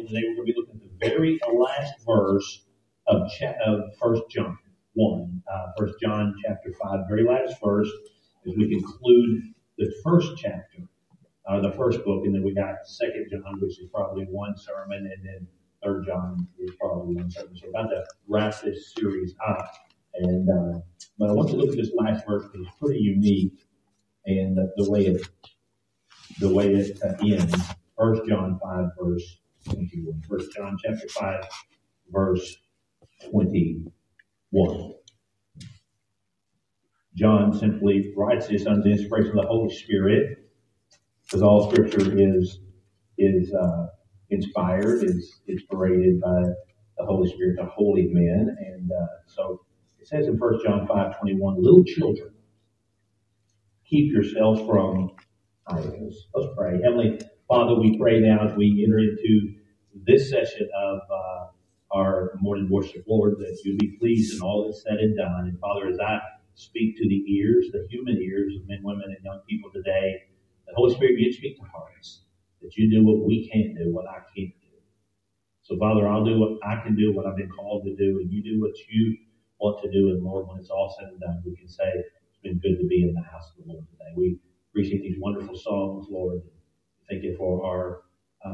Bible today, we're going to be looking at the very last verse of 1 John 1. 1 John chapter 5, very last verse, as we conclude the first chapter, the first book, and then we got 2 John, which is probably one sermon, and then 3 John is probably one sermon. So we're about to wrap this series up. But I want to look at this last verse because it's pretty unique, and the way it ends. 1 John 5, verse 21. 1 John chapter 5, verse 21. John simply writes this under the inspiration of the Holy Spirit, because all Scripture is inspired, is inspired by the Holy Spirit to holy men. And so it says in 1 John 5:21, little children, keep yourselves from idols. Let's pray. Heavenly Father, we pray now as we enter into this session of our morning worship, Lord, that you be pleased in all that's said and done. And Father, as I speak to the ears, the human ears of men, women, and young people today, the Holy Spirit, you speak to hearts, that you do what we can't do, what I can't do. So Father, I'll do what I can do, what I've been called to do, and you do what you want to do. And Lord, when it's all said and done, we can say it's been good to be in the house of the Lord today. We appreciate these wonderful songs, Lord. Thank you for our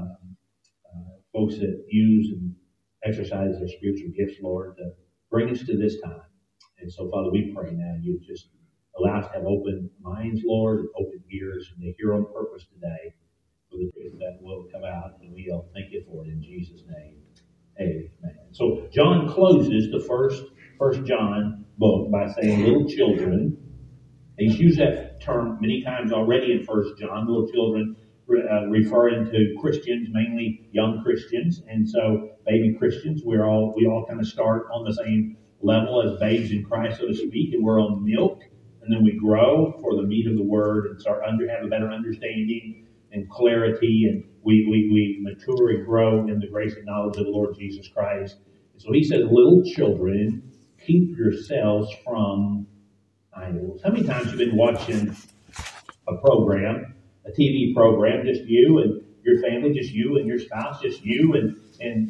folks that use and exercise their spiritual gifts, Lord, to bring us to this time. And so, Father, we pray now you just allow us to have open minds, Lord, and open ears, and to hear on purpose today for the truth that will come out. And we'll thank you for it in Jesus' name. Amen. So John closes the first John book by saying, little children. He's used that term many times already in 1 John, little children, referring to Christians, mainly young Christians. And so baby Christians, we all kind of start on the same level as babes in Christ, so to speak, and we're on milk, and then we grow for the meat of the word and start have a better understanding and clarity, and we mature and grow in the grace and knowledge of the Lord Jesus Christ. And so he says, little children, keep yourselves from idols. How many times have you been watching a program, a TV program, just you and your family, just you and your spouse, just you and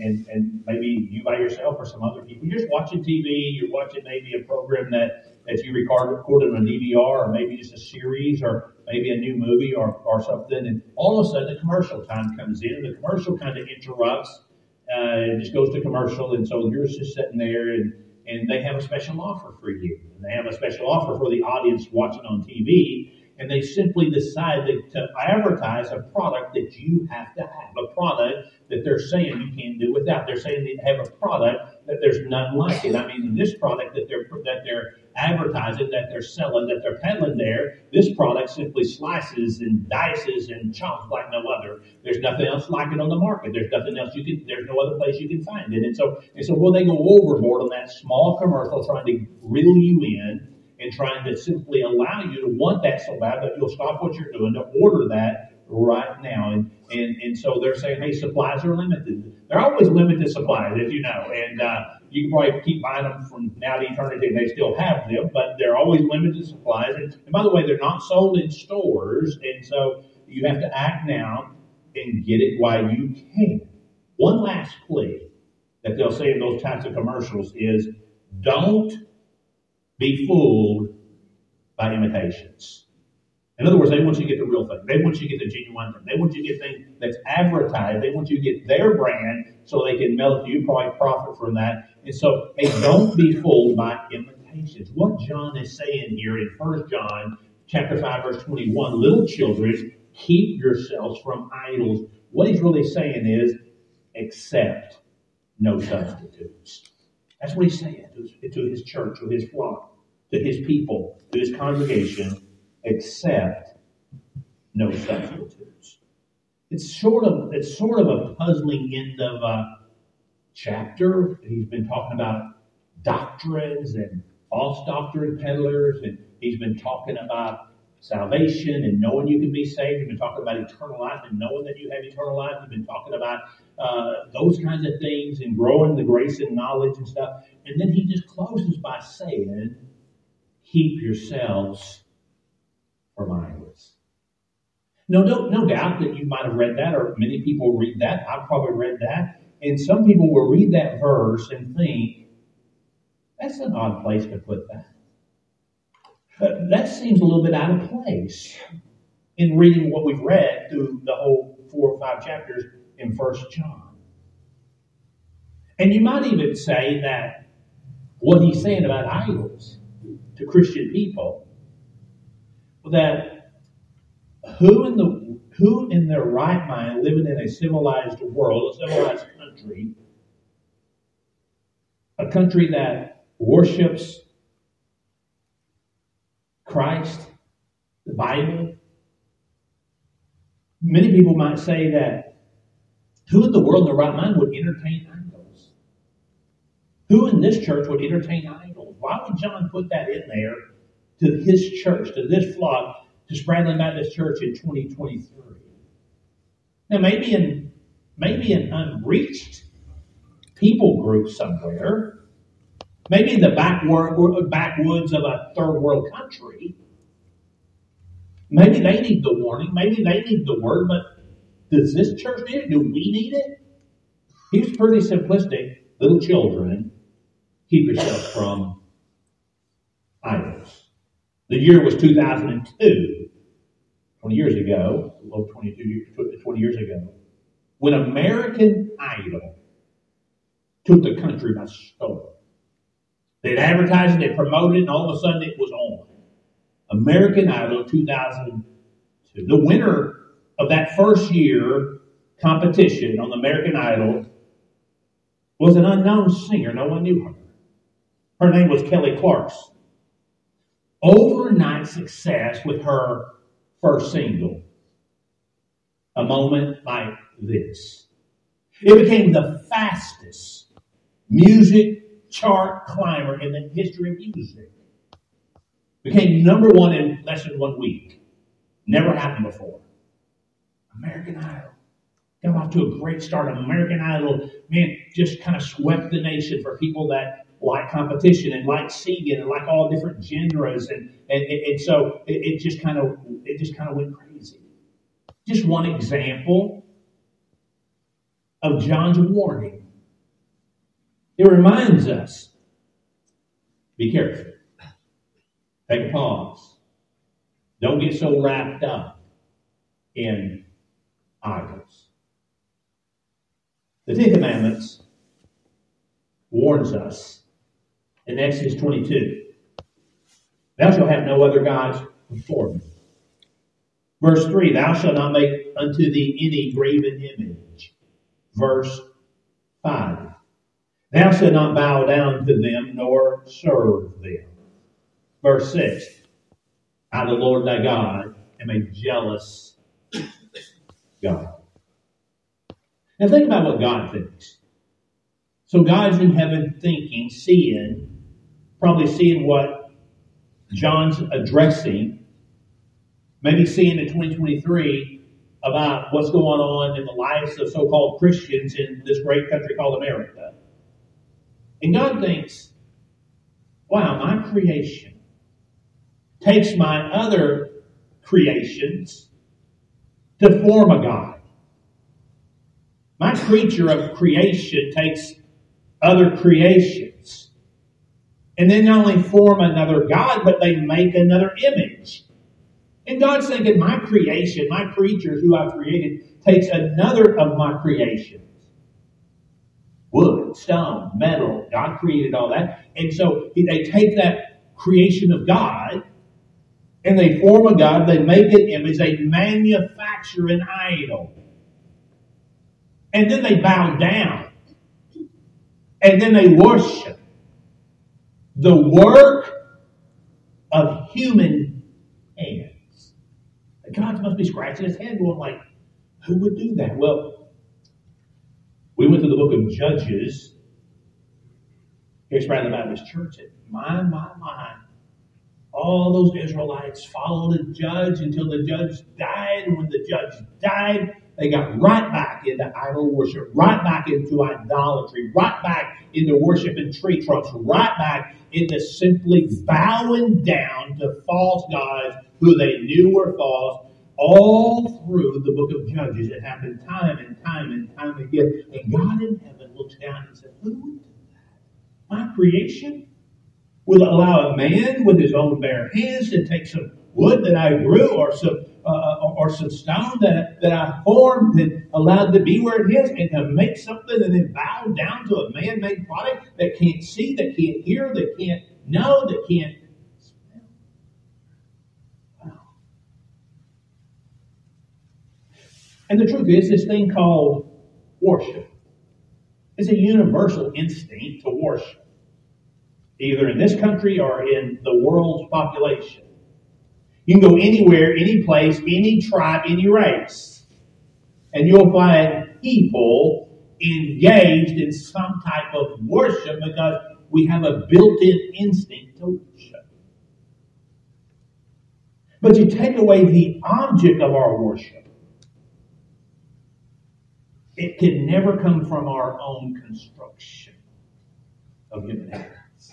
maybe you by yourself or some other people? You're just watching TV, you're watching maybe a program that you recorded on a DVR, or maybe just a series, or maybe a new movie or something, and all of a sudden the commercial time comes in, and the commercial kind of interrupts, it just goes to commercial, and so you're just sitting there, and they have a special offer for you, and they have a special offer for the audience watching on TV, and they simply decide to advertise a product that you have to have, a product that they're saying you can't do without. They're saying they have a product that there's nothing like it. I mean, this product that they're advertising, that they're selling, that they're peddling there, this product simply slices and dices and chops like no other. There's nothing else like it on the market. There's nothing else there's no other place you can find it. And so will they go overboard on that small commercial trying to reel you in, and trying to simply allow you to want that so bad that you'll stop what you're doing to order that right now. And so they're saying, hey, supplies are limited. They're always limited supplies, as you know. And you can probably keep buying them from now to eternity, and they still have them, but they're always limited supplies. And by the way, they're not sold in stores, and so you have to act now and get it while you can. One last plea that they'll say in those types of commercials is, don't be fooled by imitations. In other words, they want you to get the real thing. They want you to get the genuine thing. They want you to get things that's advertised. They want you to get their brand so they can mail it to you, probably profit from that. And so, hey, don't be fooled by imitations. What John is saying here in 1 John chapter 5, verse 21, little children, keep yourselves from idols. What he's really saying is, accept no substitutes. That's what he's saying to his church, to his flock, to his people, to his congregation. Accept no substitutes. It's sort of a puzzling end of a chapter. He's been talking about doctrines and false doctrine peddlers, and he's been talking about salvation and knowing you can be saved. He's been talking about eternal life and knowing that you have eternal life. He's been talking about those kinds of things and growing the grace and knowledge and stuff. And then he just closes by saying, keep yourselves from idols. No doubt that you might have read that, or many people read that. I've probably read that. And some people will read that verse and think, that's an odd place to put that. But that seems a little bit out of place in reading what we've read through the whole 4 or 5 chapters in 1 John. And you might even say that what he's saying about idols to Christian people, that who in their right mind, living in a civilized world, a civilized country, a country that worships Christ, the Bible, many people might say that who in the world in their right mind would entertain idols? Who in this church would entertain idols? Why would John put that in there to his church, to this flock, to Spradlin Baptist Church in 2023? Now, maybe an unreached people group somewhere, maybe in the backwoods of a third world country, maybe they need the warning, maybe they need the word, but does this church need it? Do we need it? He was pretty simplistic. Little children, keep yourself from idols. The year was 2002, 20 years ago, a little 20 years ago, when American Idol took the country by storm. They'd advertised it, they promoted it, and all of a sudden it was on. American Idol 2002. The winner of that first year competition on American Idol was an unknown singer. No one knew her. Her name was Kelly Clarkson. Overnight success with her first single, A Moment Like This. It became the fastest music chart climber in the history of music. Became number one in less than 1 week. Never happened before. American Idol. Got off to a great start. American Idol, man, just kind of swept the nation for people that like competition and like singing and like all different genres, and so it just kind of went crazy. Just one example of John's warning. It reminds us: be careful. Take a pause. Don't get so wrapped up in idols. The Ten Commandments warns us in Exodus 22. Thou shalt have no other gods before me. Verse 3, thou shalt not make unto thee any graven image. Verse 5, thou shalt not bow down to them nor serve them. Verse 6, I, the Lord thy God, am a jealous God. Now think about what God thinks. So God's in heaven thinking, probably seeing what John's addressing, maybe seeing in 2023 about what's going on in the lives of so-called Christians in this great country called America. And God thinks, wow, my creation takes my other creations to form a God. My creature of creation takes other creations and then not only form another God, but they make another image. And God's thinking, my creation, my creatures who I've created, takes another of my creations. Wood, stone, metal, God created all that. And so they take that creation of God and they form a God, they make an image, they manufacture an idol. And then they bow down. And then they worship the work of human hands. God must be scratching his head going like, who would do that? Well, we went to the book of Judges here at Spradlin Baptist Church. And my. All those Israelites followed a judge until the judge died. And when the judge died, they got right back into idol worship, right back into idolatry, right back into worshiping tree trunks, right back into simply bowing down to false gods who they knew were false, all through the book of Judges. It happened time and time and time again. And God in heaven looks down and said, who would do that? My creation will allow a man with his own bare hands to take some wood that I grew or some stone that I formed and allowed to be where it is and to make something and then bow down to a man-made product that can't see, that can't hear, that can't know, that can't smell. Wow. And the truth is, this thing called worship is a universal instinct to worship, either in this country or in the world's population. You can go anywhere, any place, any tribe, any race, and you'll find people engaged in some type of worship because we have a built-in instinct to worship. But you take away the object of our worship, it can never come from our own construction of human hands.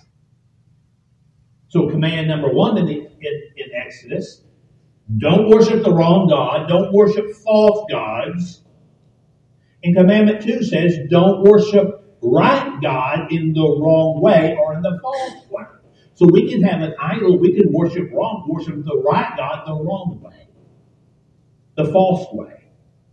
So command number 1 in Exodus, don't worship the wrong God, don't worship false gods. And commandment 2 says, don't worship right God in the wrong way or in the false way. So we can have an idol, we can worship the right God the wrong way, the false way.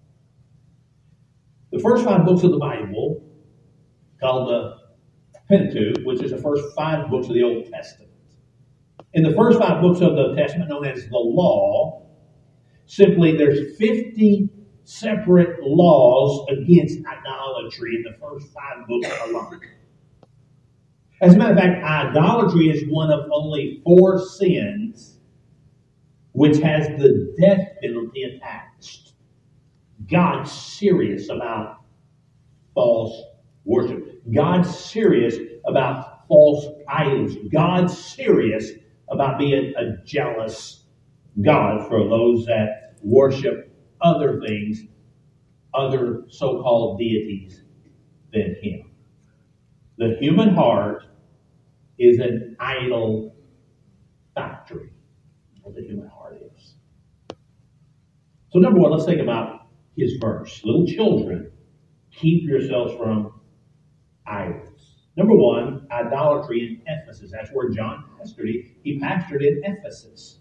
The first 5 books of the Bible, called the Pentateuch, which is the first 5 books of the Old Testament. In the first 5 books of the Testament, known as the Law, simply there's 50 separate laws against idolatry in the first 5 books alone. As a matter of fact, idolatry is one of only 4 sins which has the death penalty attached. God's serious about false worship. God's serious about false idols. God's serious about being a jealous God for those that worship other things, other so-called deities than Him. The human heart is an idol factory. That's what the human heart is. So number 1, let's think about his verse. Little children, keep yourselves from idols. Number 1, idolatry in Ephesus. That's where John pastored. He pastored in Ephesus.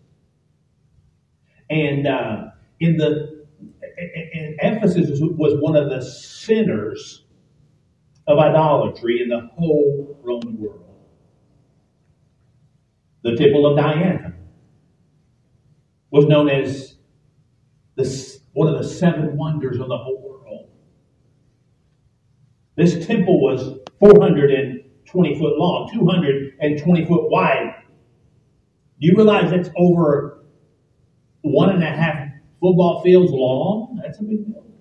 And in Ephesus was one of the centers of idolatry in the whole Roman world. The Temple of Diana was known as one of the 7 wonders of the whole world. This temple was 420 foot long, 220 foot wide. Do you realize that's over 1.5 football fields long? That's a big building.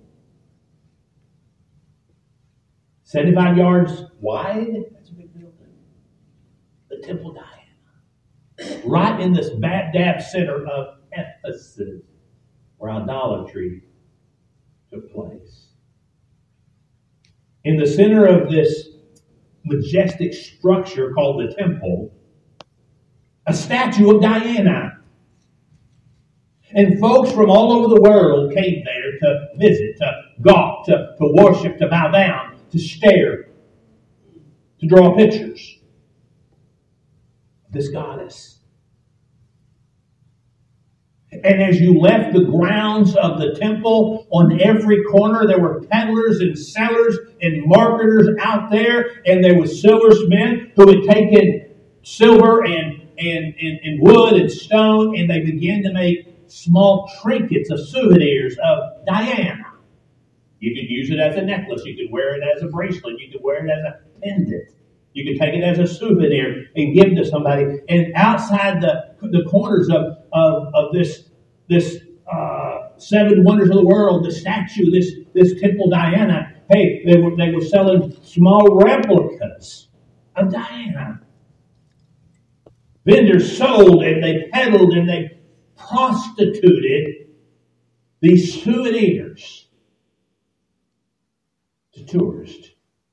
75 yards wide? That's a big building. The Temple Diana. Right in this dab center of Ephesus, where idolatry took place. In the center of this majestic structure called the temple, a statue of Diana. And folks from all over the world came there to visit, to gawk, to worship, to bow down, to stare, to draw pictures of this goddess. And as you left the grounds of the temple, on every corner there were peddlers and sellers and marketers out there, and there were silversmen who had taken silver and wood and stone, and they began to make small trinkets of souvenirs of Diana. You could use it as a necklace. You could wear it as a bracelet. You could wear it as a pendant. You could take it as a souvenir and give to somebody. And outside the corners of this 7 wonders of the world, the statue, this Temple Diana, hey, they were selling small replicas of Diana. Vendors sold and they peddled and they prostituted these souvenirs to tourists.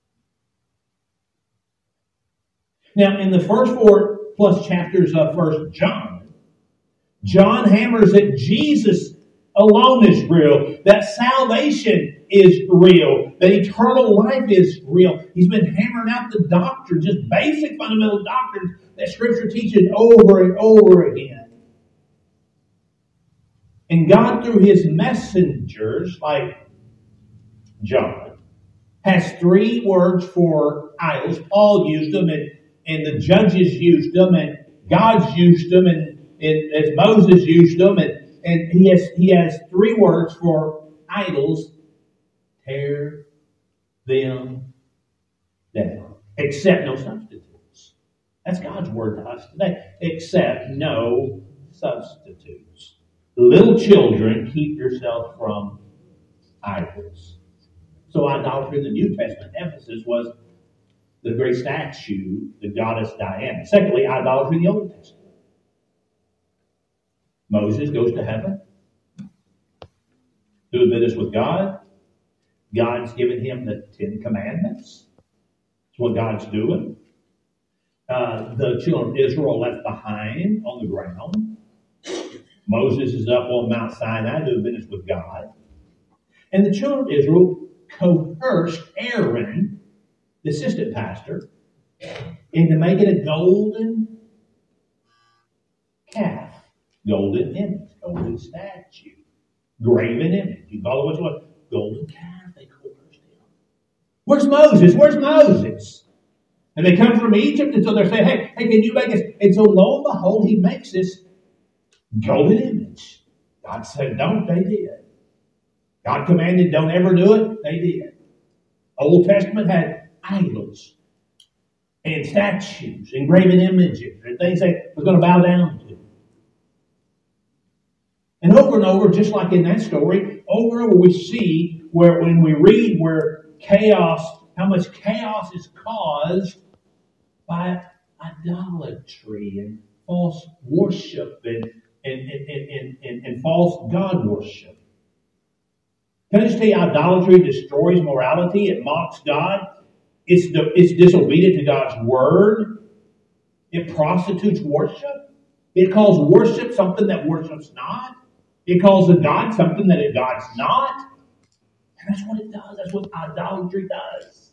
Now, in the first 4+ chapters of 1 John, John hammers that Jesus alone is real, that salvation is real, that eternal life is real. He's been hammering out the doctrine, just basic fundamental doctrines that Scripture teaches over and over again. And God, through His messengers, like John, has 3 words for idols. Paul used them, and the judges used them, and God's used them, and as Moses used them, and he has 3 words for idols. Tear them down. Accept no substitutes. That's God's word to us today. Accept no substitutes. Little children, keep yourself from idols. So idolatry in the New Testament emphasis was the great statue, the goddess Diana. Secondly, idolatry in the Old Testament. Moses goes to heaven, doing business with God. God's given him the 10 Commandments. That's what God's doing. The children of Israel are left behind on the ground. Moses is up on Mount Sinai doing business with God. And the children of Israel coerced Aaron, the assistant pastor, into making a golden calf, golden image, golden statue, graven image. You follow what you want? Golden calf, they coerced him. Where's Moses? Where's Moses? And they come from Egypt, and so they're saying, hey, can you make us? And so lo and behold, he makes this golden image. God said, don't, they did. God commanded, don't ever do it, they did. Old Testament had idols and statues and graven images and things they were going to bow down to. And over, just like in that story, over and over we see where when we read where chaos, how much chaos is caused by idolatry and false worship and false God worship. Can I just tell you, idolatry destroys morality. It mocks God. It's disobedient to God's word. It prostitutes worship. It calls worship something that worship's not. It calls a God something that a God's not. And that's what it does. That's what idolatry does.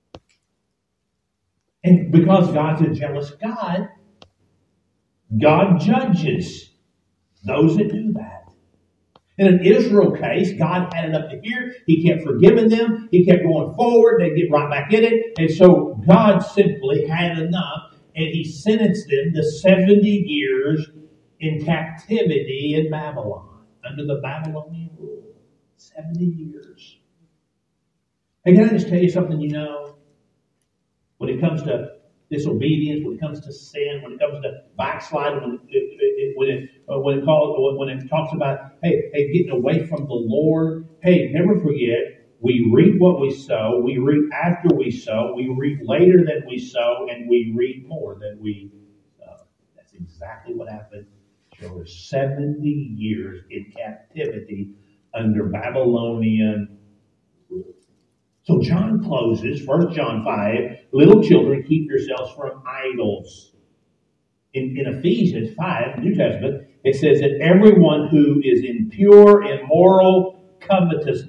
And because God's a jealous God, God judges those that do that. In an Israel case, God had it up to here. He kept forgiving them. He kept going forward. They'd get right back in it. And so God simply had enough, and He sentenced them to 70 years in captivity in Babylon, under the Babylonian rule. 70 years. Hey, can I just tell you something you know? When it comes to disobedience, when it comes to sin, when it comes to backsliding, when it talks about hey, getting away from the Lord, hey, never forget, we reap what we sow, we reap after we sow, we reap later than we sow, and we reap more than we sow. That's exactly what happened. There were 70 years in captivity under Babylonian rule. So John closes, 1 John 5, little children, keep yourselves from idols. In Ephesians 5, New Testament, it says that everyone who is impure, immoral, covetous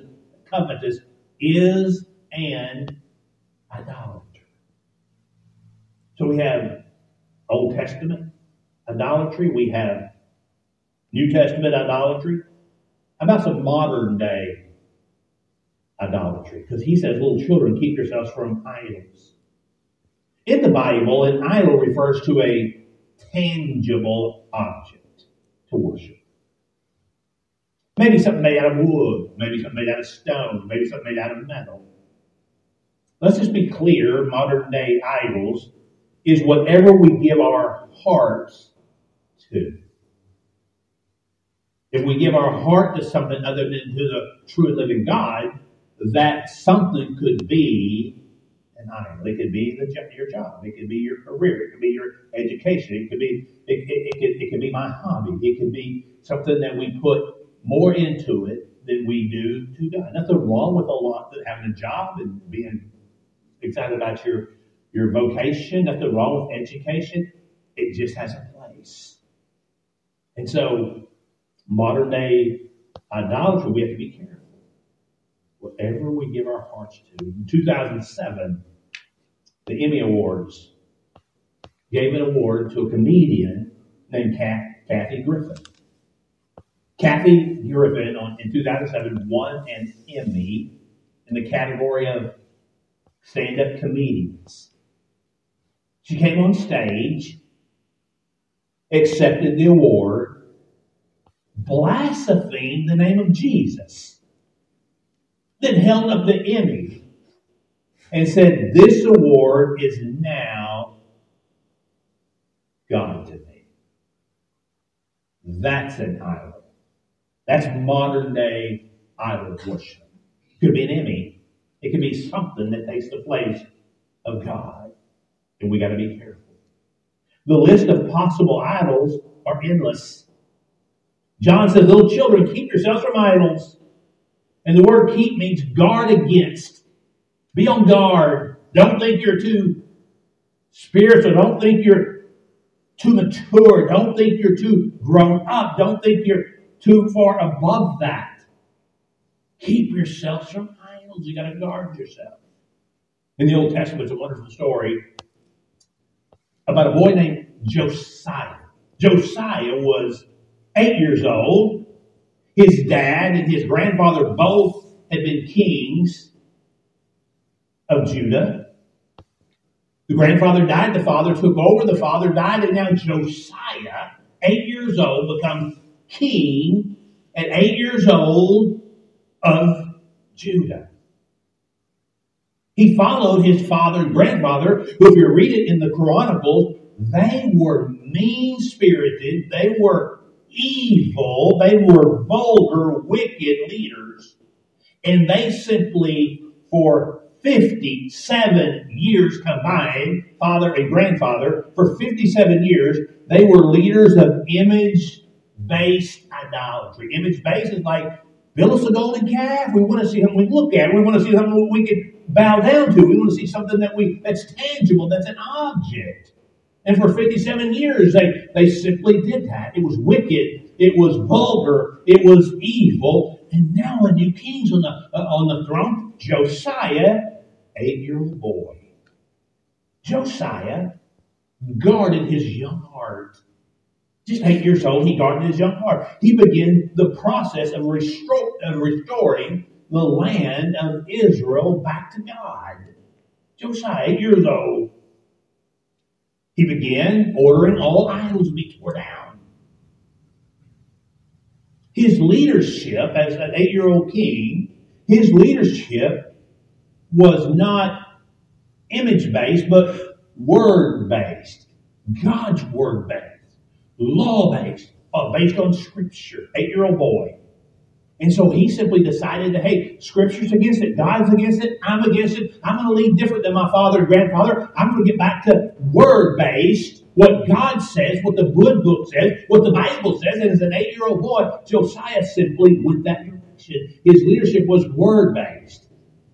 is an idolater. So we have Old Testament idolatry. We have New Testament idolatry. How about some modern day idolatry? Because he says, little children, keep yourselves from idols. In the Bible, an idol refers to a tangible object to worship. Maybe something made out of wood, maybe something made out of stone, maybe something made out of metal. Let's just be clear, modern day idols is whatever we give our hearts to. If we give our heart to something other than to the true and living God, that something could be an idol. It could be your job. It could be your career. It could be your education. It could be my hobby. It could be something that we put more into it than we do to God. Nothing wrong with having a job and being excited about your vocation. Nothing wrong with education. It just has a place. And so modern day idolatry, we have to be careful. Whatever we give our hearts to. In 2007, the Emmy Awards gave an award to a comedian named Kathy Griffin. Kathy Griffin in 2007 won an Emmy in the category of stand-up comedians. She came on stage, accepted the award, blasphemed the name of Jesus, then held up the Emmy and said, "This award is now God to me." That's an idol. That's modern day idol worship. It could be an Emmy. It could be something that takes the place of God. And we got to be careful. The list of possible idols are endless. John says, "Little children, keep yourselves from idols." And the word keep means guard against. Be on guard. Don't think you're too spiritual. Don't think you're too mature. Don't think you're too grown up. Don't think you're too far above that. Keep yourselves from idols. You got to guard yourself. In the Old Testament, it's a wonderful story about a boy named Josiah. Josiah was 8 years old. His dad and his grandfather both had been kings of Judah. The grandfather died, the father took over, the father died, and now Josiah, 8 years old, becomes king at 8 years old of Judah. He followed his father and grandfather, who, if you read it in the Chronicles, they were mean-spirited, they were evil, they were vulgar, wicked leaders, and they simply, for 57 years combined, father and grandfather, for 57 years, they were leaders of image-based idolatry. Image-based is like, build us a golden calf. We want to see something we look at. We want to see something we can bow down to. We want to see something that's tangible, that's an object. And for 57 years, they simply did that. It was wicked. It was vulgar. It was evil. And now a new king's on the throne. Josiah, 8-year-old boy. Josiah guarded his young heart. Just 8 years old, he guarded his young heart. He began the process of restoring the land of Israel back to God. Josiah, 8 years old. He began ordering all idols to be torn down. His leadership as an 8-year-old king, his leadership was not image-based, but word-based. God's word-based. Law-based. Based on Scripture. 8-year-old boy. And so he simply decided that, hey, Scripture's against it, God's against it, I'm against it, I'm going to lead different than my father and grandfather. I'm going to get back to word-based, what God says, what the good book says, what the Bible says. And as an 8-year-old boy, Josiah simply went that direction. His leadership was word-based.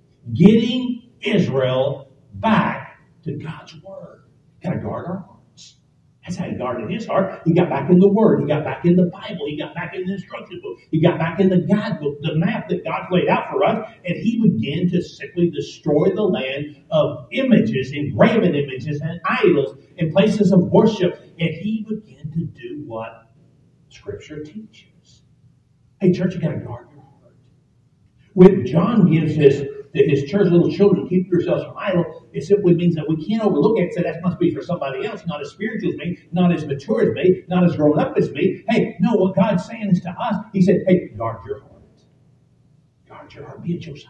Getting Israel back to God's word. Got to guard our hearts. That's how he guarded his heart. He got back in the Word. He got back in the Bible. He got back in the instruction book. He got back in the guidebook, the map that God laid out for us. And he began to simply destroy the land of images, engraven images, and idols, and places of worship. And he began to do what Scripture teaches. Hey, church, you got to guard your heart. When John gives his church, little children, keep yourselves from idol, it simply means that we can't overlook it and say that must be for somebody else, not as spiritual as me, not as mature as me, not as grown up as me. Hey, no, what God's saying is to us, he said, hey, guard your heart. Guard your heart. Be a Josiah.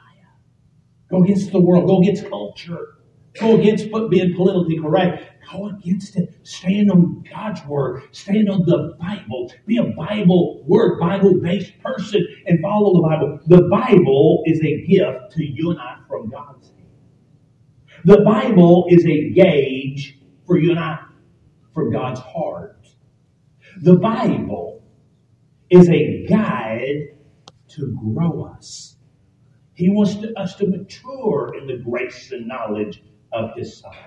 Go against the world. Go against culture. Go against being politically correct. Go against it. Stand on God's word. Stand on the Bible. Be a Bible-based person and follow the Bible. The Bible is a gift to you and I from God's hand. The Bible is a gauge for you and I from God's heart. The Bible is a guide to grow us. He wants us to mature in the grace and knowledge of His Son.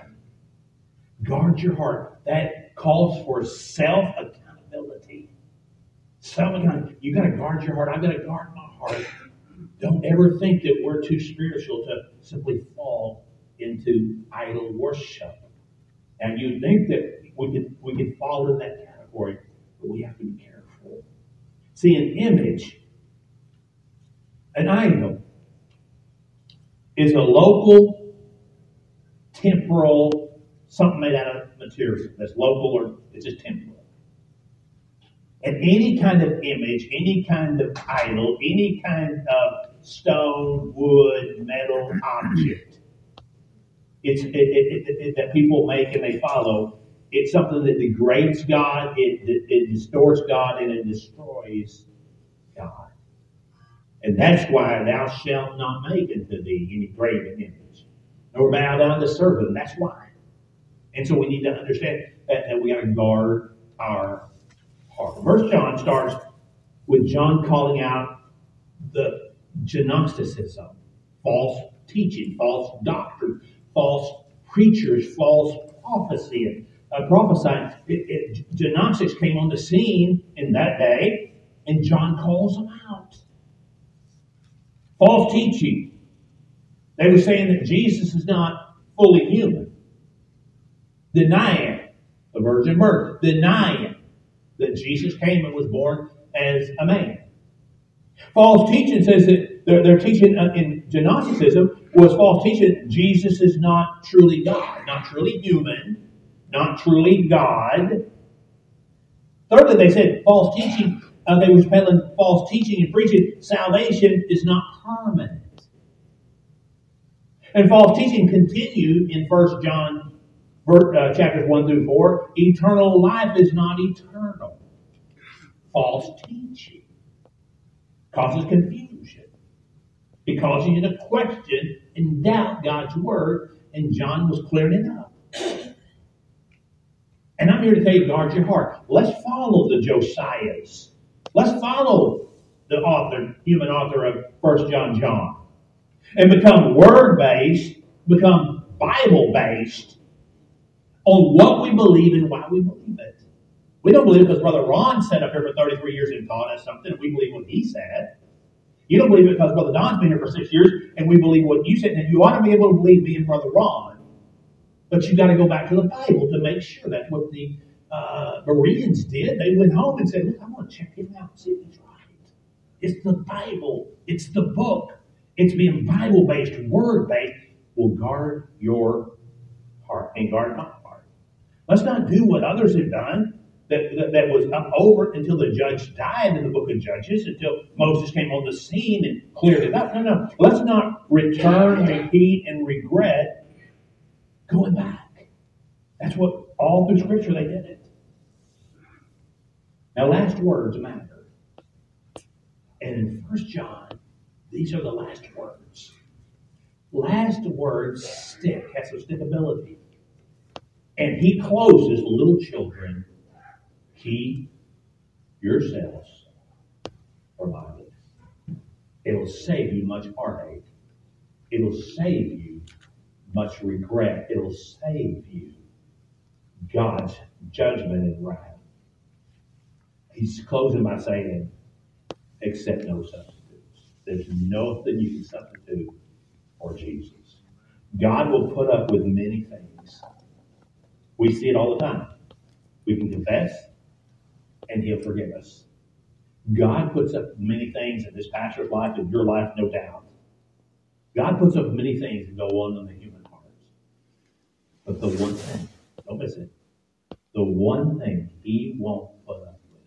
Guard your heart. That calls for self-accountability. You got to guard your heart. I've got to guard my heart. Don't ever think that we're too spiritual to simply fall into idol worship. And you think that we could fall in that category, but we have to be careful. See, an image, an idol, is a local, temporal, something made out of material that's local or it's just temporal. And any kind of image, any kind of idol, any kind of stone, wood, metal object that people make and they follow, it's something that degrades God, it distorts God, and it destroys God. And that's why thou shalt not make unto thee any graven image, nor bow down to serve them. That's why. And so we need to understand that we got to guard our heart. First John starts with John calling out the Gnosticism, false teaching, false doctrine, false preachers, false prophecy, prophesying. Gnostics came on the scene in that day, and John calls them out. False teaching. They were saying that Jesus is not fully human. Denying the virgin birth. Denying that Jesus came and was born as a man. False teaching says that their teaching in Gnosticism was false teaching. Jesus is not truly God, not truly human, not truly God. Thirdly, they said false teaching. They were peddling false teaching and preaching. Salvation is not permanent. And false teaching continued in 1 John chapters 1 through 4. Eternal life is not eternal. False teaching causes confusion. It causes you to question and doubt God's word, and John was clearing it up. And I'm here to tell you, guard your heart. Let's follow the Josiahs. Let's follow the author, human author of 1 John, and become word-based, become Bible-based on what we believe and why we believe it. We don't believe it because Brother Ron sat up here for 33 years and taught us something, and we believe what he said. You don't believe it because Brother Don's been here for 6 years, and we believe what you said. And you ought to be able to believe me and Brother Ron, but you've got to go back to the Bible to make sure. That's what the Bereans did. They went home and said, look, I'm going to check him out and see if he's right. It's the Bible. It's the book. It's being Bible-based, word-based. Will guard your heart and guard my heart. Let's not do what others have done that was over until the judge died in the book of Judges, until Moses came on the scene and cleared it up. No. Let's not return, repeat, and regret going back. That's what all through Scripture they did it. Now, last words matter. And in 1 John, these are the last words. Last words stick, has some stickability. And he closes, little children, keep yourselves from idols. It'll save you much heartache. It'll save you much regret. It'll save you God's judgment and wrath. He's closing by saying, accept no substitutes. There's nothing you can substitute for Jesus. God will put up with many things. We see it all the time. We can confess, and He'll forgive us. God puts up many things in this pastor's life, in your life, no doubt. God puts up many things that go on in the human heart. But the one thing, don't miss it, the one thing He won't put up with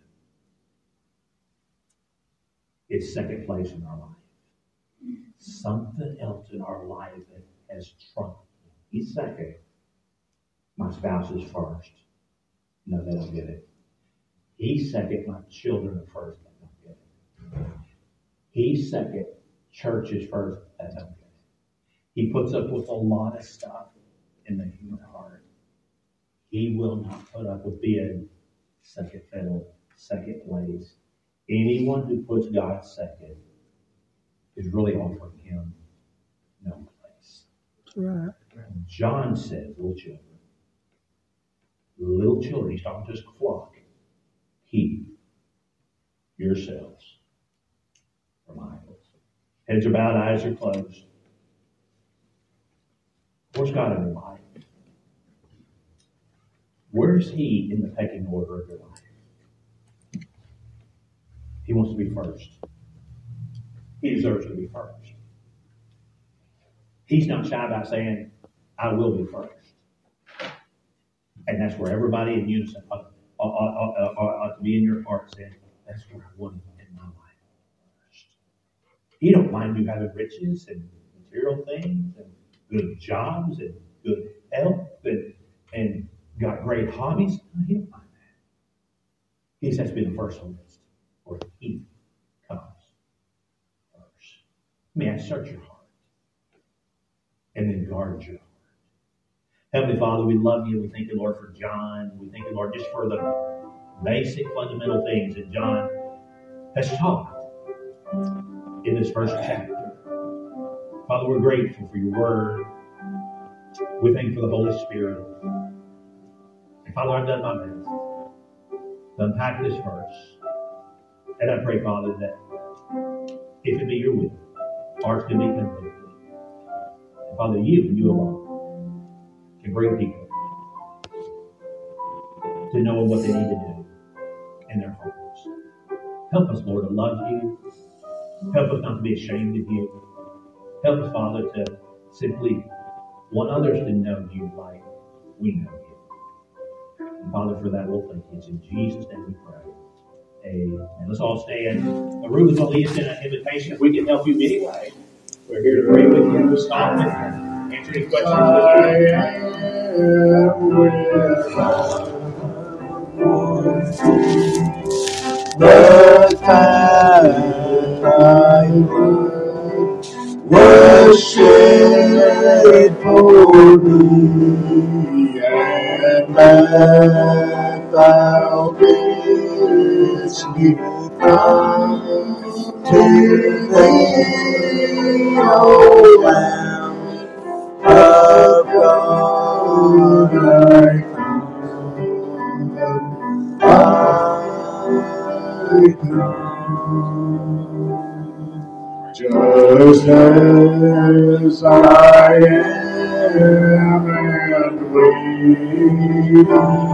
is second place in our life. Something else in our life that has trumped. He's second. My spouse is first. No, they don't get it. He's second. My children are first. They don't get it. He's second. Church is first. They don't get it. He puts up with a lot of stuff in the human heart. He will not put up with being second fiddle, second place. Anyone who puts God second is really offering Him no place. Right. John said, little children, he's talking to his flock, keep yourselves from idols. Heads are bowed, eyes are closed. Where's God in your life? Where's He in the pecking order of your life? He wants to be first. He deserves to be first. He's not shy about saying, I will be first. And that's where everybody in unison ought to be in your heart saying, that's where I want in my life first. He don't mind you having riches and material things and good jobs and good health and got great hobbies. No, He don't mind that. He just has to be the first on the list where He comes first. May I search your heart and then guard your heart. Heavenly Father, we love you. We thank you, Lord, for John. We thank you, Lord, just for the basic, fundamental things that John has taught in this first chapter. Father, we're grateful for your word. We thank you for the Holy Spirit. And Father, I've done my best to unpack this verse. And I pray, Father, that if it be your will, hearts can be convicted. And Father, you alone, can bring people to know what they need to do in their homes. Help us, Lord, to love you. Help us not to be ashamed of you. Help us, Father, to simply want others to know you like we know you. And Father, for that, we'll thank you. It's in Jesus' name we pray. Amen. Let's all stand. Ruben's going to lead us in an invitation. If we can help you anyway, we're here to pray with you. Stop and answer any questions. The time I would worship for me, and that thou bidst me come to thee, O Lamb of God, I come. Just as I am and waiting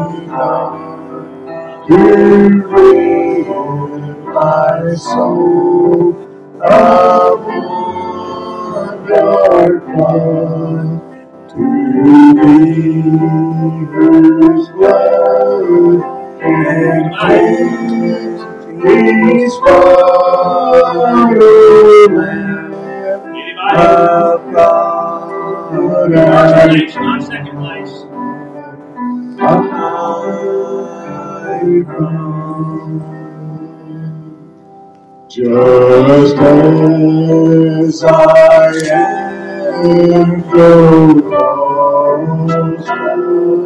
to rid my soul of one dark one, to thee whose blood and cleanse these foreign of God. Not second place. Just as I am, so close to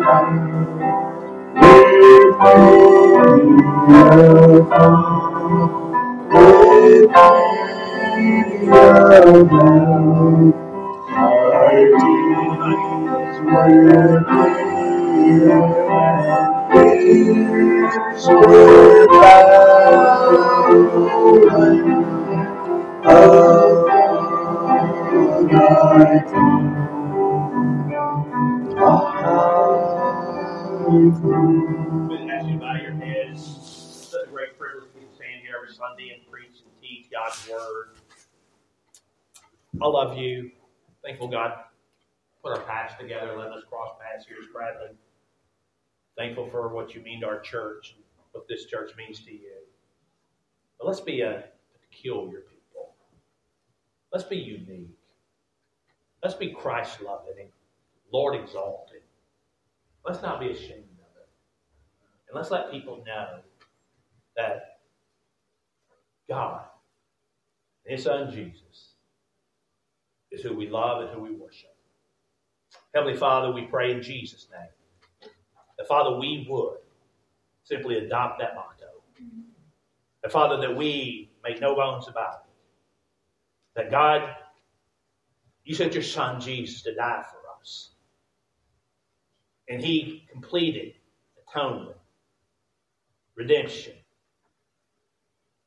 As you bow your heads, it's such a great privilege to stand here every Sunday and preach and teach God's Word. I love you. Thankful God put our paths together, letting us cross paths here at Bradley. Thankful for what you mean to our church, what this church means to you. But let's be a peculiar people. Let's be unique. Let's be Christ-loving and Lord exalted. Let's not be ashamed of it. And let's let people know that God and His Son Jesus is who we love and who we worship. Heavenly Father, we pray in Jesus' name that, Father, we would simply adopt that motto. That, Father, that we make no bones about it. That, God, you sent your Son Jesus to die for us. And He completed atonement, redemption,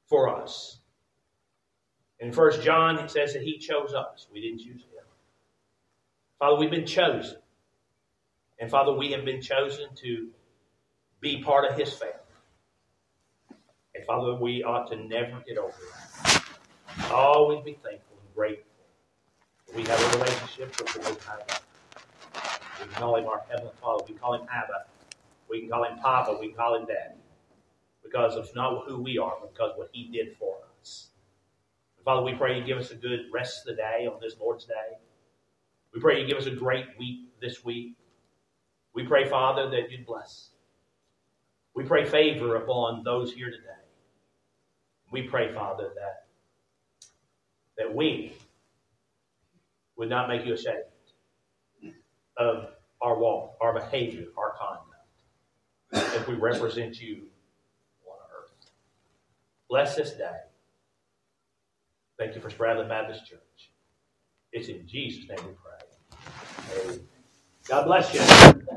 for us. In 1 John, it says that He chose us. We didn't choose Him. Father, we've been chosen. And Father, we have been chosen to be part of His family. And Father, we ought to never get over that. Always be thankful and grateful. We have a relationship with the Most High God. We can call Him our Heavenly Father. We can call Him Abba. We can call Him Papa. We can call Him Daddy. Because it's not who we are, but because of what He did for us. And Father, we pray You give us a good rest of the day on this Lord's Day. We pray You give us a great week this week. We pray, Father, that You'd bless. We pray favor upon those here today. We pray, Father, that we would not make You ashamed of our walk, our behavior, our conduct, as we represent You on earth. Bless this day. Thank You for Spradlin Baptist Church. It's in Jesus' name we pray. Amen. God bless you.